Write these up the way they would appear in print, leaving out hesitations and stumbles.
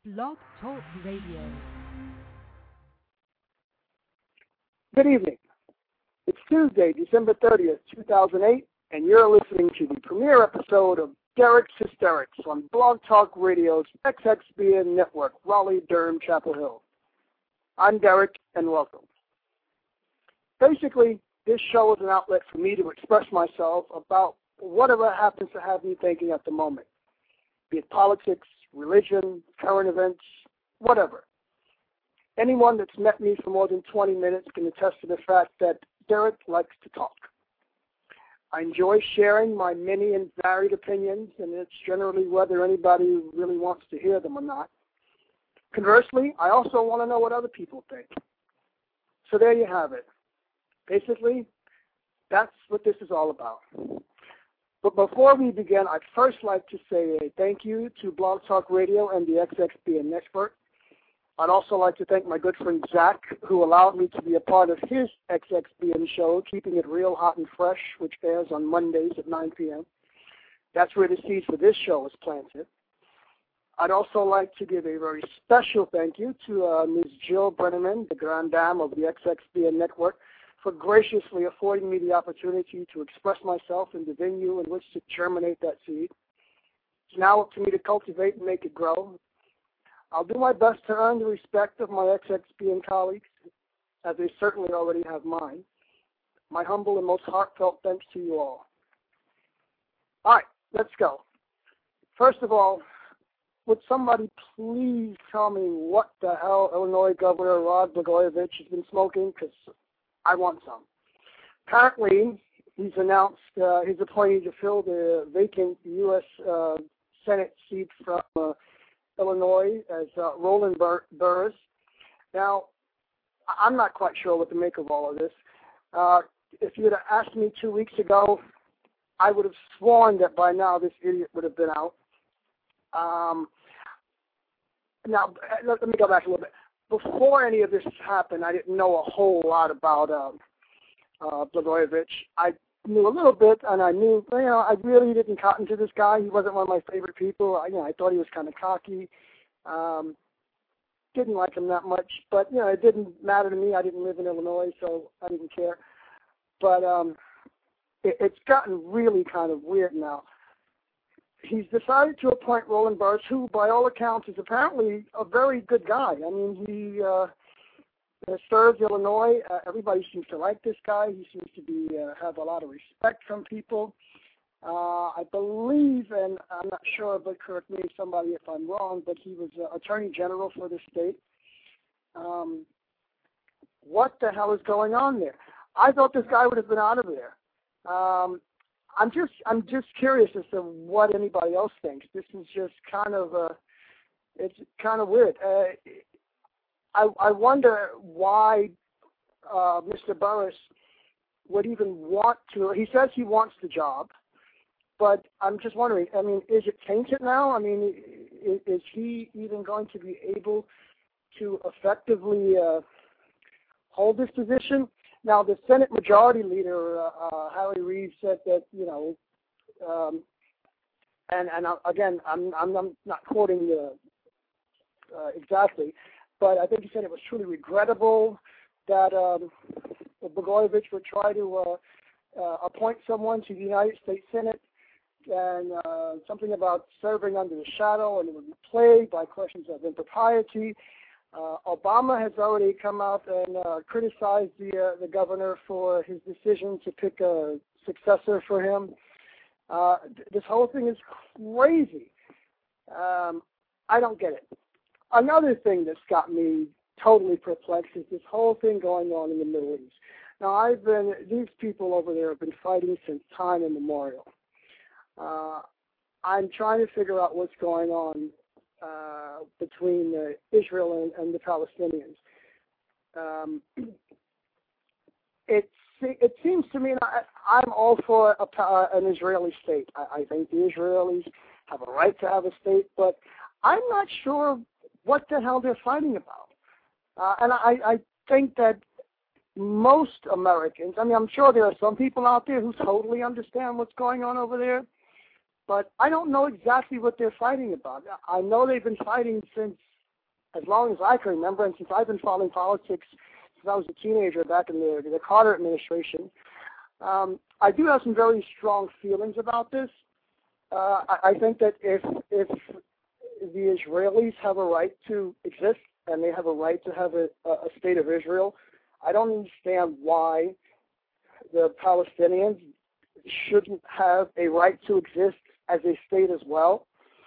Blog Talk Radio. Good evening. It's Tuesday, December 30th, 2008, and you're listening to the premiere episode of Derek's Hysterics on Blog Talk Radio's XXBN network, Raleigh, Durham, Chapel Hill. I'm Derek, and welcome. Basically, this show is an outlet for me to express myself about whatever happens to have me thinking at the moment, be it politics, religion, current events, whatever. Anyone that's met me for more than 20 minutes can attest to the fact that Derek likes to talk. I enjoy sharing my many and varied opinions, and it's generally whether anybody really wants to hear them or not. Conversely, I also want to know what other people think. So there you have it. Basically, that's what this is all about. But before we begin, I'd first like to say a thank you to Blog Talk Radio and the XXBN Network. I'd also like to thank my good friend Zach, who allowed me to be a part of his XXBN show, Keeping It Real, Hot and Fresh, which airs on Mondays at 9 p.m. That's where the seeds for this show is planted. I'd also like to give a very special thank you to Ms. Jill Brenneman, the Grand Dame of the XXBN Network, for graciously affording me the opportunity to express myself in the venue in which to germinate that seed. It's now up to me to cultivate and make it grow. I'll do my best to earn the respect of my XXBN colleagues, as they certainly already have mine. My humble and most heartfelt thanks to you all. All right, let's go. First of all, would somebody please tell me what the hell Illinois Governor Rod Blagojevich has been smoking? Because I want some. Apparently, he's announced his appointee to fill the vacant U.S. Senate seat from Illinois as Roland Burris. Now, I'm not quite sure what to make of all of this. If you had asked me 2 weeks ago, I would have sworn that by now this idiot would have been out. Now, let me go back a little bit. Before any of this happened, I didn't know a whole lot about Blagojevich. I knew a little bit, and I knew, I really didn't cotton to this guy. He wasn't one of my favorite people. I thought he was kind of cocky. Didn't like him that much, but, it didn't matter to me. I didn't live in Illinois, so I didn't care. But it's gotten really kind of weird now. He's decided to appoint Roland Burris, who, by all accounts, is apparently a very good guy. I mean, he serves Illinois. Everybody seems to like this guy. He seems to have a lot of respect from people. I believe, and I'm not sure, but correct me, somebody, if I'm wrong, but he was Attorney General for the state. What the hell is going on there? I thought this guy would have been out of there. I'm just curious as to what anybody else thinks. This is just kind of it's kind of weird. I wonder why Mr. Burris would even want to. He says he wants the job, but I'm just wondering. I mean, is it tainted now? I mean, is he even going to be able to effectively hold this position? Now, the Senate Majority Leader, Harry Reid, said that, again, I'm not quoting exactly, but I think he said it was truly regrettable that Blagojevich would try to appoint someone to the United States Senate, and something about serving under the shadow, and it would be plagued by questions of impropriety. Obama has already come out and criticized the governor for his decision to pick a successor for him. This whole thing is crazy. I don't get it. Another thing that's got me totally perplexed is this whole thing going on in the Middle East. Now, these people over there have been fighting since time immemorial. I'm trying to figure out what's going on between Israel and the Palestinians. It seems to me, I'm all for an Israeli state. I think the Israelis have a right to have a state, but I'm not sure what the hell they're fighting about. And I think that most Americans, I mean, I'm sure there are some people out there who totally understand what's going on over there, but I don't know exactly what they're fighting about. I know they've been fighting since as long as I can remember, and since I've been following politics since I was a teenager back in the Carter administration, I do have some very strong feelings about this. I think that if the Israelis have a right to exist and they have a right to have a state of Israel, I don't understand why the Palestinians shouldn't have a right to exist as a state as well.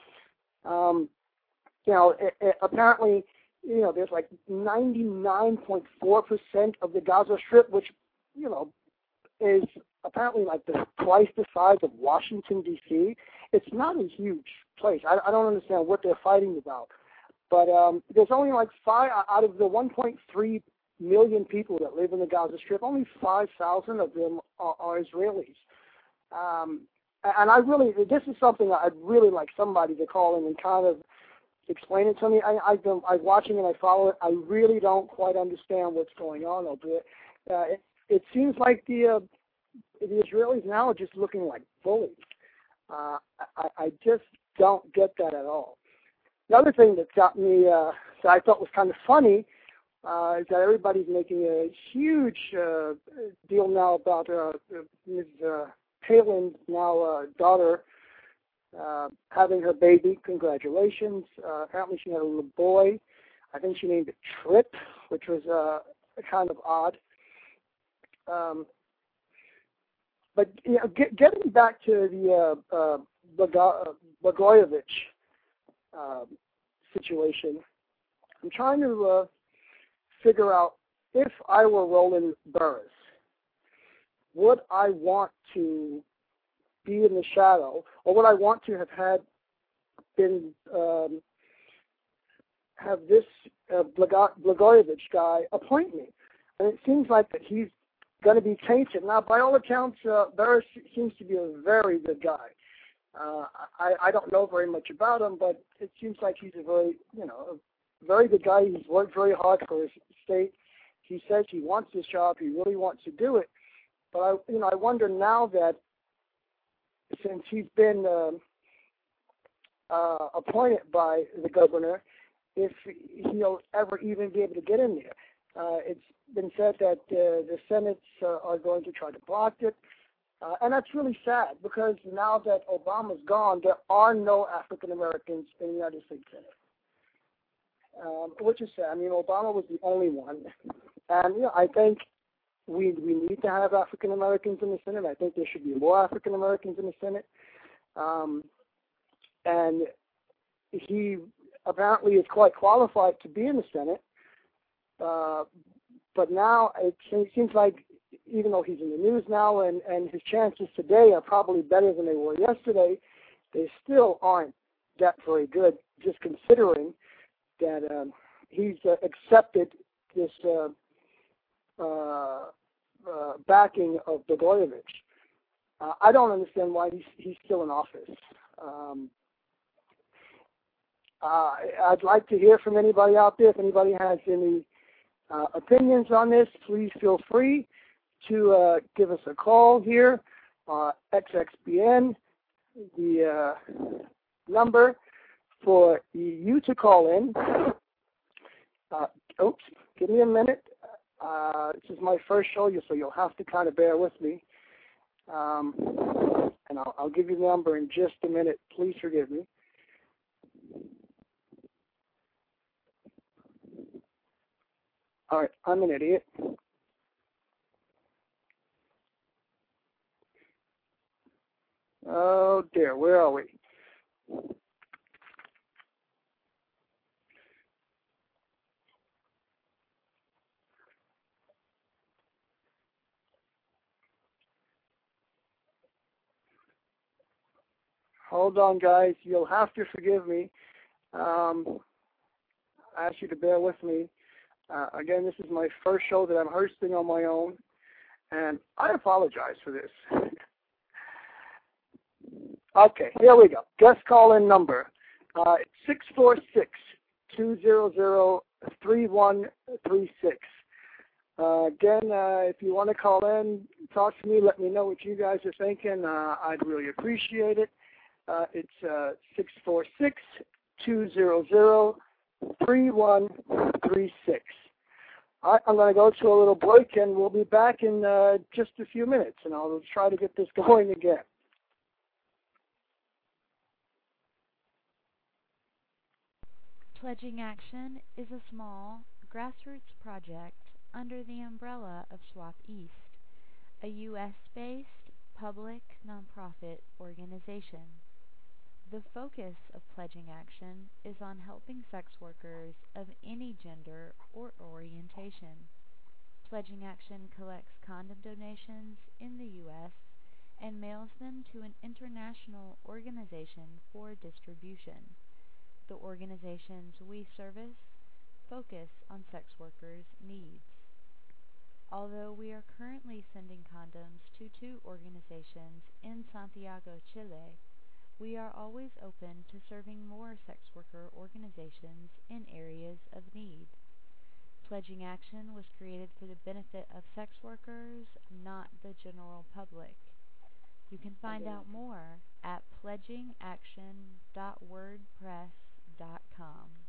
Apparently, there's like 99.4% of the Gaza Strip, which, is apparently like twice the size of Washington, D.C. It's not a huge place. I don't understand what they're fighting about. But there's only like 5 out of the 1.3 million people that live in the Gaza Strip, only 5,000 of them are Israelis. And this is something I'd really like somebody to call in and kind of explain it to me. I'm watching and I follow it. I really don't quite understand what's going on over there. It seems like the Israelis now are just looking like bullies. I just don't get that at all. The other thing that got me, that I thought was kind of funny, is that everybody's making a huge deal now about Ms. Palin's now daughter having her baby. Congratulations. Apparently she had a little boy. I think she named it Trip, which was kind of odd. But getting back to the Blagojevich situation, I'm trying to figure out, if I were Roland Burris, would I want to be in the shadow, or would I want to have have this Blagojevich guy appoint me? And it seems like that he's going to be tainted. Now, by all accounts, Burris seems to be a very good guy. I don't know very much about him, but it seems like he's a very good guy. He's worked very hard for his state. He says he wants this job. He really wants to do it. But I wonder now that since he's been appointed by the governor, if he'll ever even be able to get in there. It's been said that the Senates are going to try to block it. And that's really sad, because now that Obama's gone, there are no African Americans in the United States Senate, which is sad. I mean, Obama was the only one. And I think we need to have African Americans in the Senate. I think there should be more African Americans in the Senate. And he apparently is quite qualified to be in the Senate. But now it seems like, even though he's in the news now and his chances today are probably better than they were yesterday, they still aren't that very good, just considering that he's accepted this backing of Blagojevich. I don't understand why he's still in office. I'd like to hear from anybody out there. If anybody has any opinions on this, please feel free to give us a call here, XXBN, the number for you to call in. Give me a minute. This is my first show, so you'll have to kind of bear with me. And I'll give you the number in just a minute. Please forgive me. All right, I'm an idiot. Oh dear, where are we? Hold on, guys. You'll have to forgive me. I ask you to bear with me. Again, this is my first show that I'm hosting on my own, and I apologize for this. Okay, here we go. Guest call-in number, 646-200-3136. Again, if you want to call in, talk to me, let me know what you guys are thinking. I'd really appreciate it. It's 646-200-3136. 3136. All right, I'm going to go to a little break, and we'll be back in just a few minutes, and I'll try to get this going again. Pledging Action is a small, grassroots project under the umbrella of Swap East, a U.S.-based public nonprofit organization. The focus of Pledging Action is on helping sex workers of any gender or orientation. Pledging Action collects condom donations in the U.S. and mails them to an international organization for distribution. The organizations we service focus on sex workers' needs. Although we are currently sending condoms to 2 organizations in Santiago, Chile, we are always open to serving more sex worker organizations in areas of need. Pledging Action was created for the benefit of sex workers, not the general public. You can find out more at pledgingaction.wordpress.com.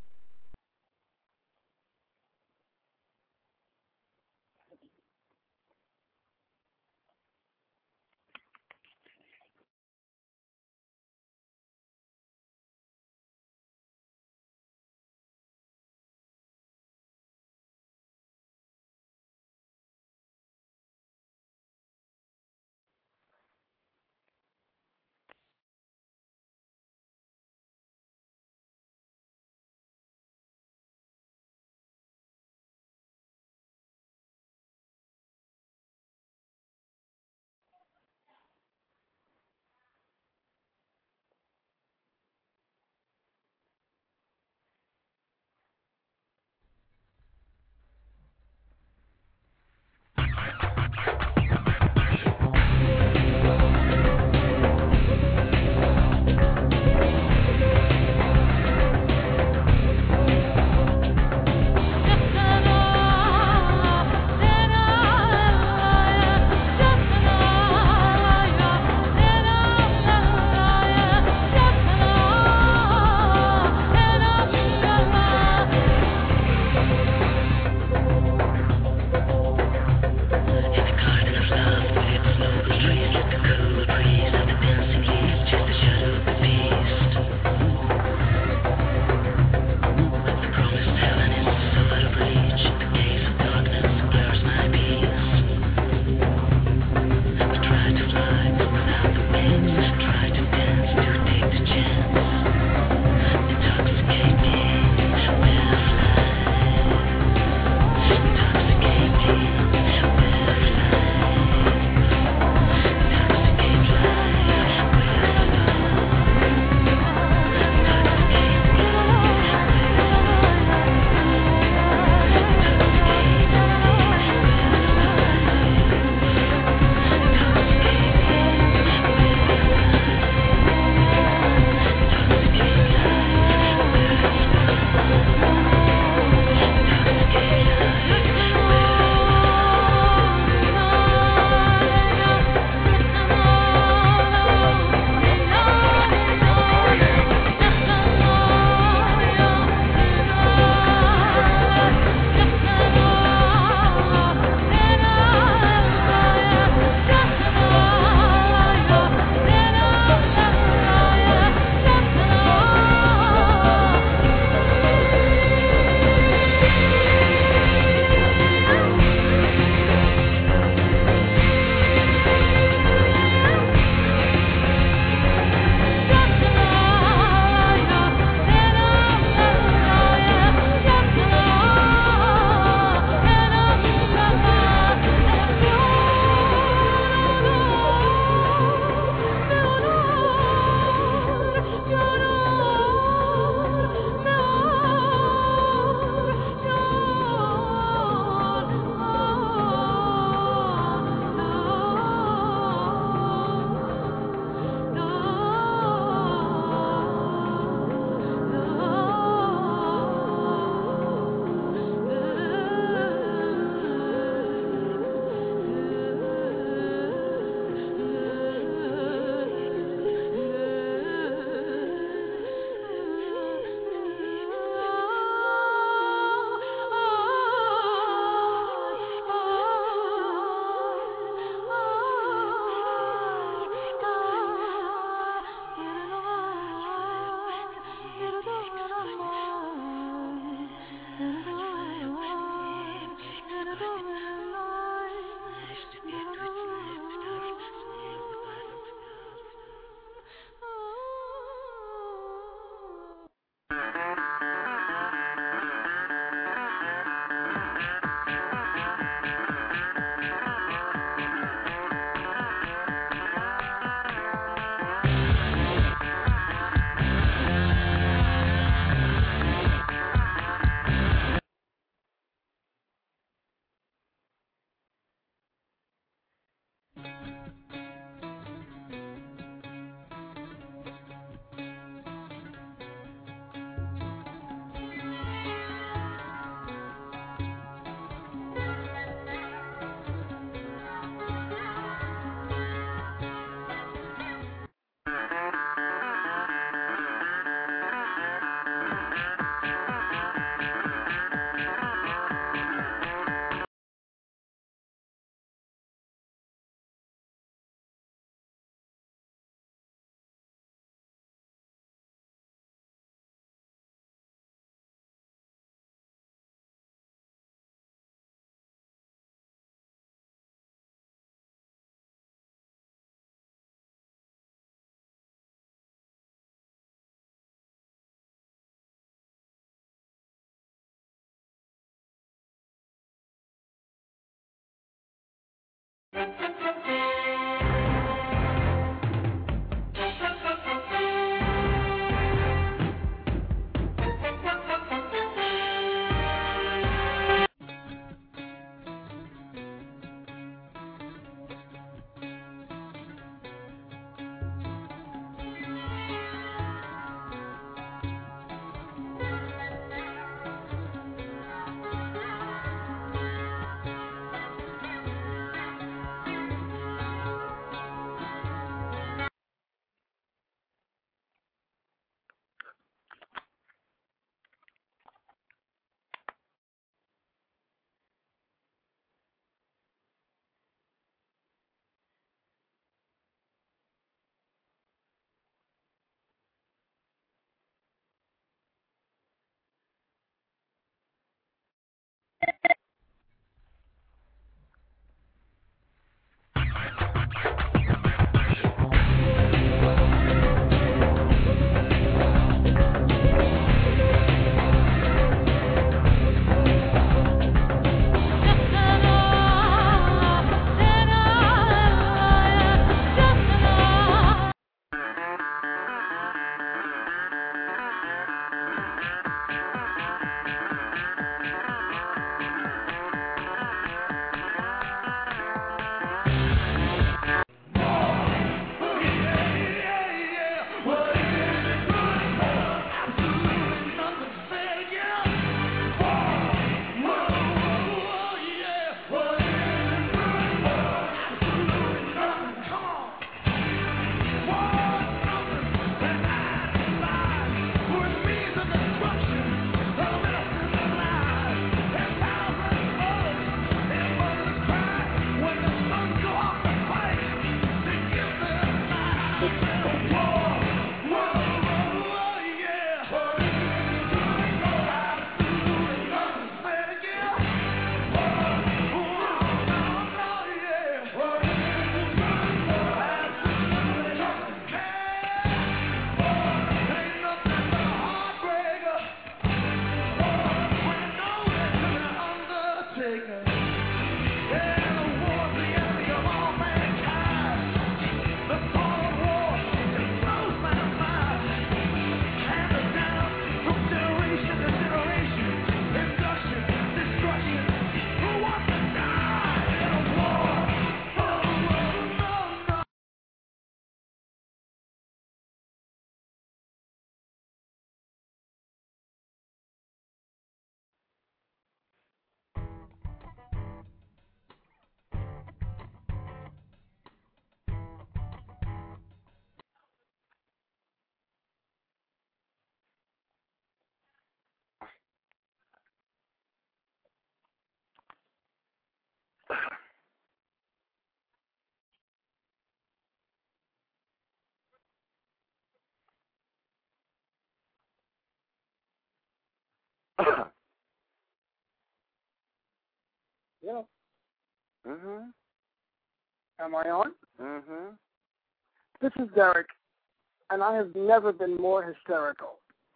Yeah. Mm-hmm. Am I on? Mm-hmm. This is Derek, and I have never been more hysterical.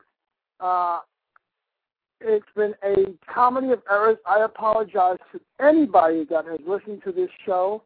It's been a comedy of errors. I apologize to anybody that has listened to this show.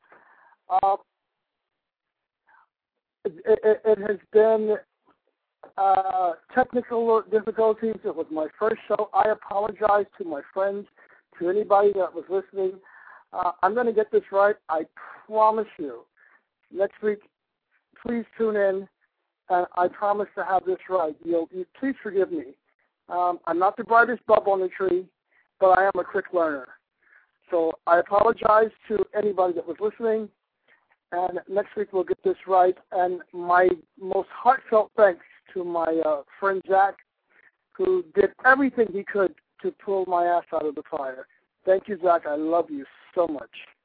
It has been technical difficulties. It was my first show. I apologize to my friends, to anybody that was listening. I'm going to get this right. I promise you. Next week, please tune in, and I promise to have this right. Please forgive me. I'm not the brightest bulb on the tree, but I am a quick learner. So I apologize to anybody that was listening, and next week we'll get this right. And my most heartfelt thanks to my friend Zach, who did everything he could to pull my ass out of the fire. Thank you, Zach. I love you so much.